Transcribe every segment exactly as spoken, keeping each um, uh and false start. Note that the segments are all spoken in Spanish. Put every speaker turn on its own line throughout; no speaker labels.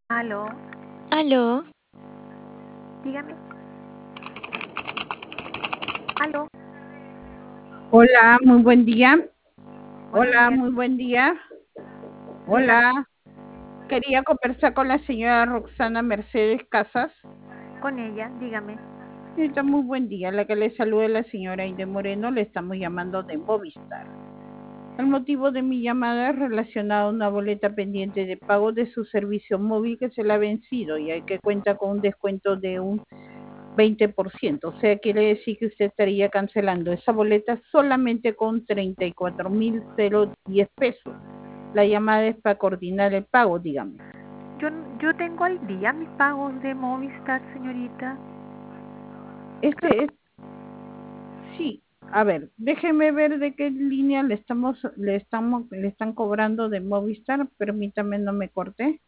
Aló,
Aló,
dígame. Aló,
Hola, muy buen día.
buenos
Hola,
días.
muy buen día.
Dígame,
Hola, quería conversar con la señora Roxana Mercedes Casas.
con ella, dígame.
Señorita, muy buen día. La que le saluda es la señora Inde Moreno. Le estamos llamando de Movistar. El motivo de mi llamada es relacionado a una boleta pendiente de pago de su servicio móvil que se le ha vencido y hay que cuenta con un descuento de un veinte por ciento. O sea, quiere decir que usted estaría cancelando esa boleta solamente con treinta y cuatro mil diez pesos. La llamada es para coordinar el pago, dígame.
Yo, yo tengo al día mis pagos de Movistar, señorita.
Este es, sí, a ver, déjeme ver de qué línea le estamos, le estamos, le están cobrando de Movistar. Permítame, no me corté.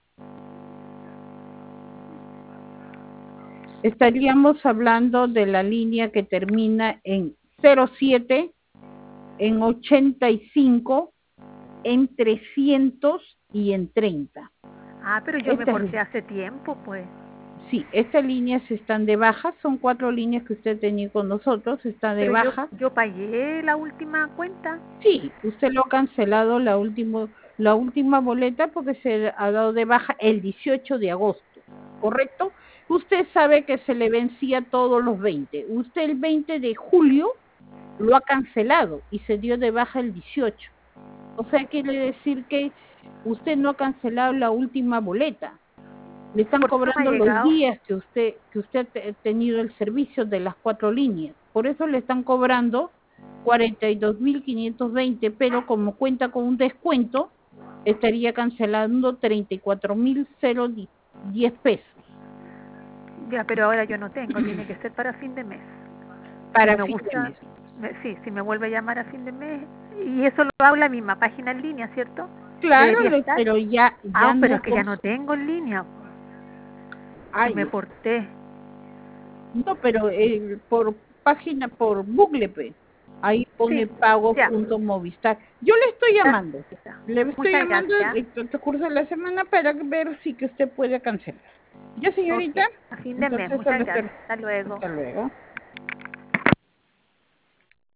Estaríamos hablando de la línea que termina en cero siete, en ochenta y cinco, en trescientos y en treinta.
Ah, pero yo me
Esta es,
porté hace tiempo, pues.
sí, estas líneas están de baja, son cuatro líneas que usted tenía con nosotros, está de
Pero yo,
baja.
yo pagué la última cuenta.
Sí, usted lo ha cancelado la última, la última boleta porque se ha dado de baja el dieciocho de agosto, ¿correcto? Usted sabe que se le vencía todos los veinte. Usted el veinte de julio lo ha cancelado y se dio de baja el dieciocho. O sea, quiere decir que usted no ha cancelado la última boleta. Le están
¿Por qué no me ha
cobrando los
llegado?
días que usted que usted ha tenido el servicio de las cuatro líneas. Por eso le están cobrando cuarenta y dos mil quinientos veinte, pero como cuenta con un descuento, estaría cancelando treinta y cuatro mil diez pesos.
Ya, pero ahora yo no tengo, tiene que ser para fin de mes. Si
Para
me
fin de
gusta,
mes.
me- sí, si me vuelve a llamar a fin de mes. Y eso lo hago en la misma página en línea, ¿cierto?
Claro,
Debería
le-
estar.
pero ya,
Ah,
ya
pero
no
es que ya
con...
no tengo en línea. Si me
Ay,
porté.
no, pero eh, por página, por Google, pues, ahí
Sí,
pone pago
ya.
punto Movistar. Yo le estoy
Ya,
llamando,
señorita.
le estoy
Muchas
llamando
gracias.
el transcurso de la semana para ver si que usted puede cancelar. ¿Ya,
Ok,
señorita?
a fin de mes.
Entonces,
Muchas
hasta
gracias. Hasta luego.
hasta luego.